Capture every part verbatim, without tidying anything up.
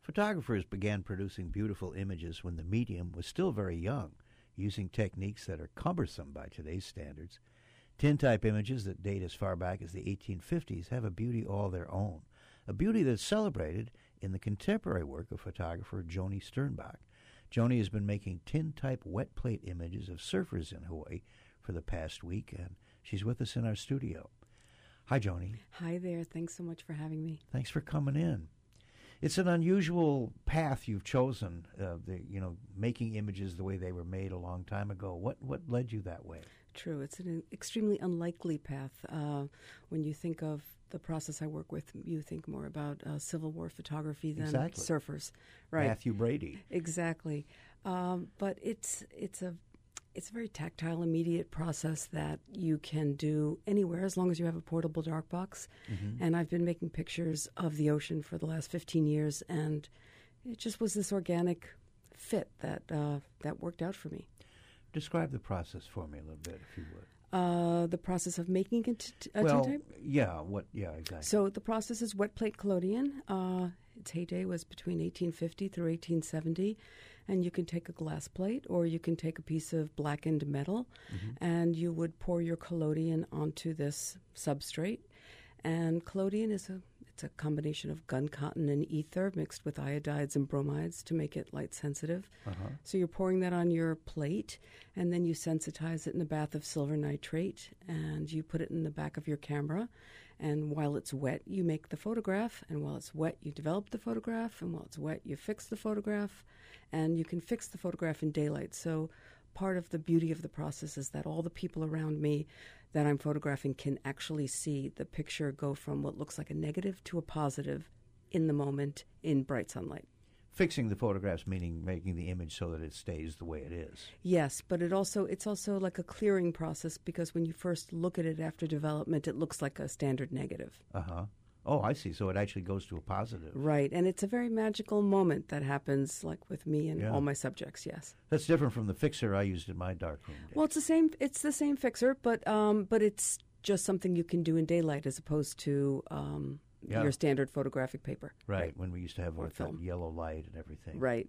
Photographers began producing beautiful images when the medium was still very young, using techniques that are cumbersome by today's standards. Tintype images that date as far back as the eighteen fifties have a beauty all their own, a beauty that's celebrated in the contemporary work of photographer Joni Sternbach. Joni has been making tintype wet plate images of surfers in Hawaii for the past week, and she's with us in our studio. Hi, Joni. Hi there. Thanks so much for having me. Thanks for coming in. It's an unusual path you've chosen, uh, the, you know, making images the way they were made a long time ago. What what led you that way? True. It's an extremely unlikely path. Uh, when you think of the process I work with, you think more about uh, Civil War photography than exactly. surfers. Right. Matthew Brady. Exactly. Um, but it's it's a It's a very tactile, immediate process that you can do anywhere as long as you have a portable dark box. Mm-hmm. And I've been making pictures of the ocean for the last fifteen years, and it just was this organic fit that uh, that worked out for me. Describe the process for me a little bit, if you would. Uh, the process of making a, t- a well, tintype? yeah, what? Yeah, exactly. So the process is wet plate collodion. Uh, its heyday was between eighteen fifty through eighteen seventy, and you can take a glass plate or you can take a piece of blackened metal, mm-hmm. and you would pour your collodion onto this substrate. And collodion is a it's a combination of gun cotton and ether mixed with iodides and bromides to make it light sensitive. Uh-huh. So you're pouring that on your plate, and then you sensitize it in a bath of silver nitrate, and you put it in the back of your camera. And while it's wet, you make the photograph, and while it's wet, you develop the photograph, and while it's wet, you fix the photograph, and you can fix the photograph in daylight. So part of the beauty of the process is that all the people around me that I'm photographing can actually see the picture go from what looks like a negative to a positive in the moment in bright sunlight. Fixing the photographs meaning making the image so that it stays the way it is. Yes, but it also it's also like a clearing process, because when you first look at it after development, it looks like a standard negative. Uh-huh. Oh, I see. So it actually goes to a positive. Right, and it's a very magical moment that happens, like with me and yeah. all my subjects. Yes, that's different from the fixer I used in my darkroom days. Well, it's the same. It's the same fixer, but um, but it's just something you can do in daylight as opposed to um, yeah. your standard photographic paper. Right, right. When we used to have what, that yellow light and everything. Right.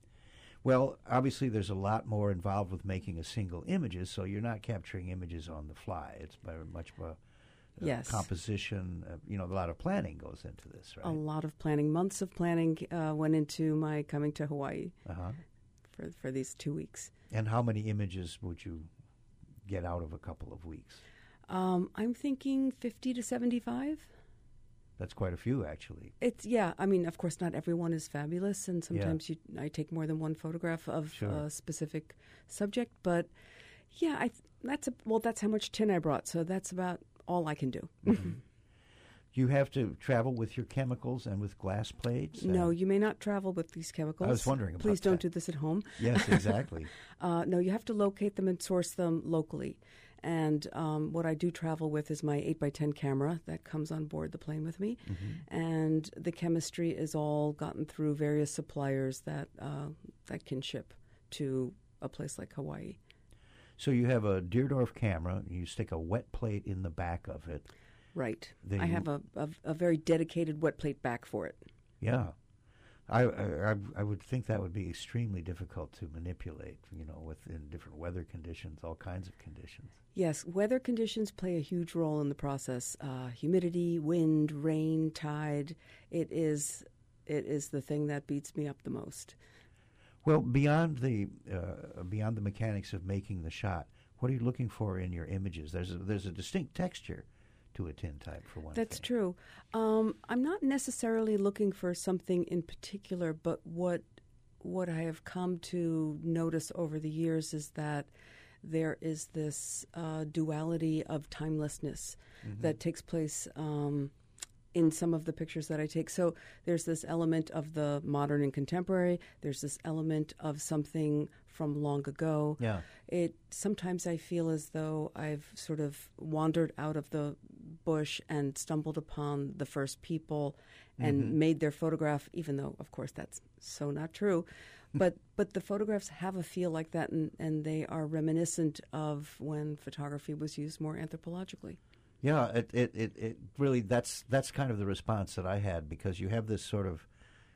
Well, obviously, there's a lot more involved with making a single images, so you're not capturing images on the fly. It's very much more. Uh, yes. Composition, uh, you know, a lot of planning goes into this, right? A lot of planning. Months of planning uh, went into my coming to Hawaii uh-huh. for for these two weeks. And how many images would you get out of a couple of weeks? Um, I'm thinking fifty to seventy-five. That's quite a few, actually. It's yeah. I mean, of course, not everyone is fabulous, and sometimes yeah. you, I take more than one photograph of sure. a specific subject. But yeah, I that's a, well, that's how much tin I brought. So that's about all I can do. Mm-hmm. You have to travel with your chemicals and with glass plates? No, you may not travel with these chemicals. I was wondering about Please don't that. do this at home. Yes, exactly. uh, no, you have to locate them and source them locally. And um, what I do travel with is my eight by ten camera that comes on board the plane with me. Mm-hmm. And the chemistry is all gotten through various suppliers that uh, that can ship to a place like Hawaii. So you have a Deardorff camera, and you stick a wet plate in the back of it. Right. Then I you, have a, a, a very dedicated wet plate back for it. Yeah. I, I I would think that would be extremely difficult to manipulate, you know, within different weather conditions, all kinds of conditions. Yes, weather conditions play a huge role in the process. Uh, humidity, wind, rain, tide, it is it is the thing that beats me up the most. Well, beyond the uh, beyond the mechanics of making the shot, what are you looking for in your images? There's a, there's a distinct texture to a tintype, for one thing. That's true. Um, I'm not necessarily looking for something in particular, but what what I have come to notice over the years is that there is this uh, duality of timelessness mm-hmm. that takes place um, in some of the pictures that I take. So there's this element of the modern and contemporary. There's this element of something from long ago. Yeah. It sometimes I feel as though I've sort of wandered out of the bush and stumbled upon the first people and mm-hmm. made their photograph, even though, of course, that's so not true. But but the photographs have a feel like that, and, and they are reminiscent of when photography was used more anthropologically. Yeah, it, it, it, it really, that's that's kind of the response that I had, because you have this sort of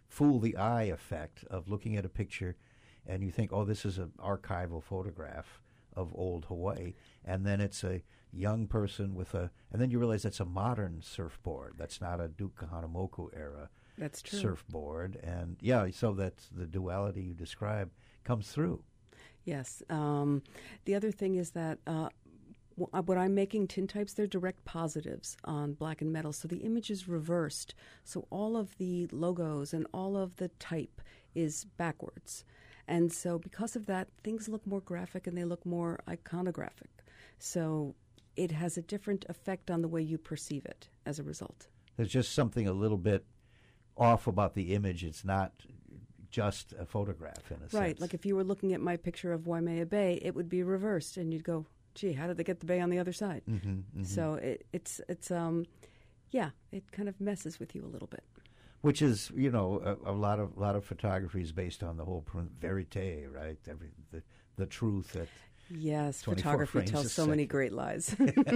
fool the eye effect of looking at a picture and you think, oh, this is an archival photograph of old Hawaii, and then it's a young person with a, and then you realize that's a modern surfboard. That's not a Duke Kahanamoku era That's true. surfboard. And yeah, so that's the duality you describe comes through. Yes. Um, the other thing is that uh, w- when I'm making tintypes, they're direct positives on black and metal. So the image is reversed. So all of the logos and all of the type is backwards. And so because of that, things look more graphic and they look more iconographic. So it has a different effect on the way you perceive it as a result. There's just something a little bit off about the image. It's not just a photograph in a sense. Right. Like if you were looking at my picture of Waimea Bay, it would be reversed, and you'd go, gee, how did they get the bay on the other side? Mm-hmm, mm-hmm. So it, it's, it's um, yeah, it kind of messes with you a little bit. Which is, you know, a, a lot of lot of photography is based on the whole pr- verite, right? Every the the truth that. Yes, twenty-four photography frames tells a so many second. great lies.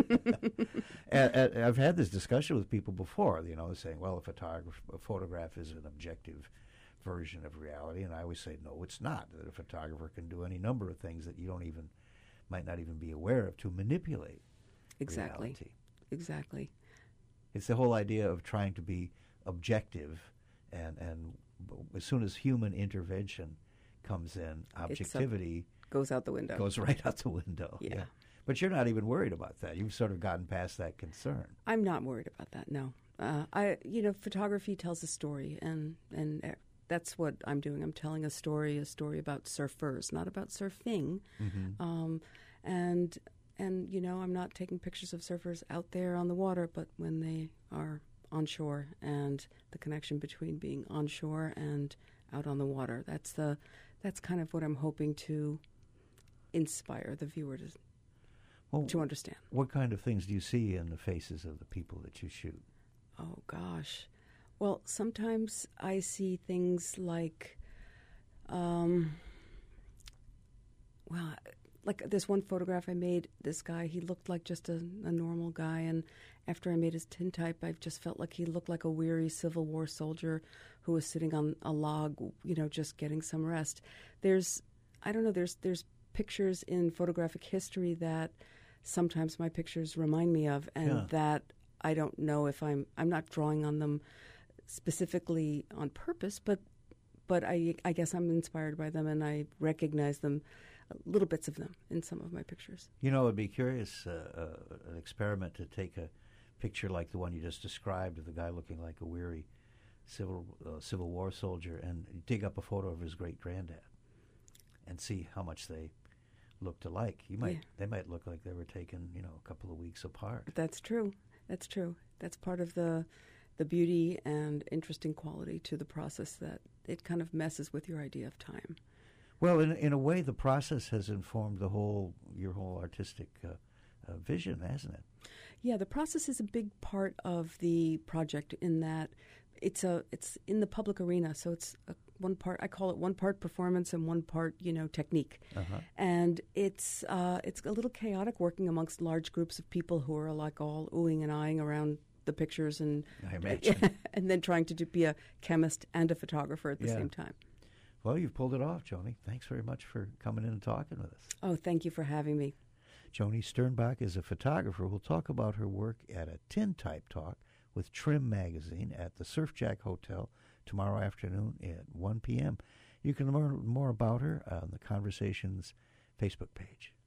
and, and I've had this discussion with people before, you know, saying, well, a photograph, a photograph is an objective version of reality, and I always say, no, it's not. That a photographer can do any number of things that you don't even, might not even be aware of to manipulate Exactly. reality. Exactly. It's the whole idea of trying to be objective, and, and as soon as human intervention comes in, objectivity Goes out the window. goes right out the window. Yeah. But you're not even worried about that. You've sort of gotten past that concern. I'm not worried about that. No, uh, I you know photography tells a story, and and uh, that's what I'm doing. I'm telling a story, a story about surfers, not about surfing. Mm-hmm. Um, and and you know I'm not taking pictures of surfers out there on the water, but when they are on shore, and the connection between being on shore and out on the water. That's the that's kind of what I'm hoping to inspire the viewer to Well, to understand. what kind of things do you see in the faces of the people that you shoot? Oh, gosh. Well, sometimes I see things like, um, well, like this one photograph I made, this guy, he looked like just a, a normal guy. And after I made his tintype, I just felt like he looked like a weary Civil War soldier who was sitting on a log, you know, just getting some rest. There's, I don't know, there's there's pictures in photographic history that sometimes my pictures remind me of, and Yeah. that I don't know if I'm I'm not drawing on them specifically on purpose, but but I I guess I'm inspired by them, and I recognize them, little bits of them in some of my pictures. You know, it'd be curious, uh, uh, an experiment to take a picture like the one you just described of the guy looking like a weary Civil uh, Civil War soldier, and dig up a photo of his great granddad, and see how much they looked alike. You might Yeah. they might look like they were taken, you know, a couple of weeks apart. That's true. That's true. That's part of the the beauty and interesting quality to the process, that it kind of messes with your idea of time. Well, in in a way, the process has informed the whole your whole artistic uh, uh, vision, hasn't it? Yeah, the process is a big part of the project in that it's a it's in the public arena, so it's a, one part. I call it one part performance and one part, you know, technique. Uh-huh. And it's uh, it's a little chaotic working amongst large groups of people who are like all oohing and eyeing around the pictures, and I imagine. and then trying to do, be a chemist and a photographer at the Yeah. same time. Well, you've pulled it off, Joni. Thanks very much for coming in and talking with us. Oh, thank you for having me. Joni Sternbach is a photographer. We'll talk about her work at a Tintype Talk with Trim Magazine at the Surfjack Hotel tomorrow afternoon at one p.m. You can learn more about her on the Conversations Facebook page.